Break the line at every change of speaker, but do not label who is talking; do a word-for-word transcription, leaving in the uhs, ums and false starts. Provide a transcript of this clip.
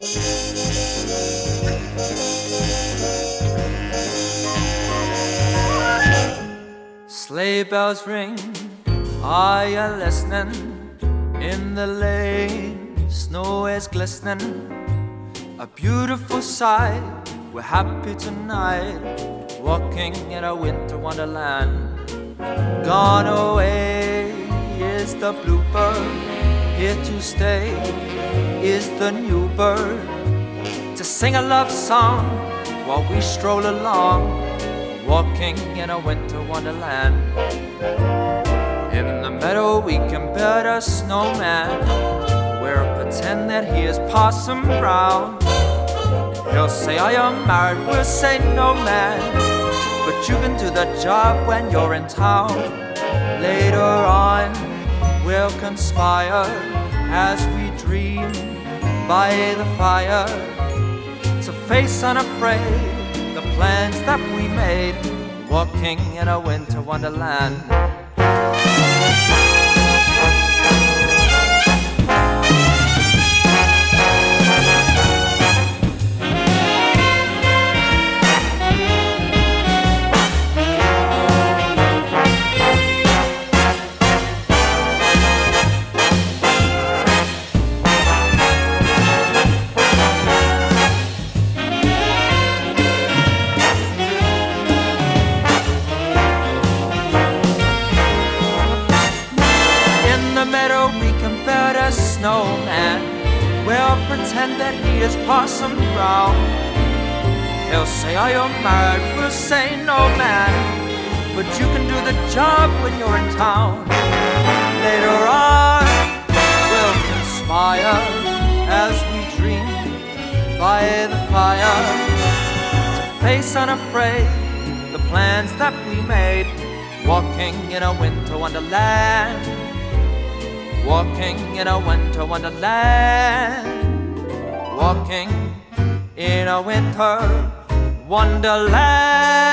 Sleigh bells ring, are you listening? In the lane, snow is glistening. A beautiful sight, we're happy tonight, walking in a winter wonderland. Gone away is the bluebird, here to stay is the new bird, to sing a love song while we stroll along, walking in a winter wonderland. In the meadow we can build a snowman, we'll pretend that he is Parson Brown. He'll say, are you married? We'll say, no man, but you can do the job when you're in town. Later on we'll conspire as we dream by the fire, to face unafraid the plans that we made, walking in a winter wonderland. Snowman, we'll pretend that he is Parson Brown. He'll say, are you married? We'll say, no man, but you can do the job when you're in town. Later on we'll conspire as we dream by the fire, to face unafraid the plans that we made, walking in a winter wonderland. Walking in a winter wonderland, walking in a winter wonderland.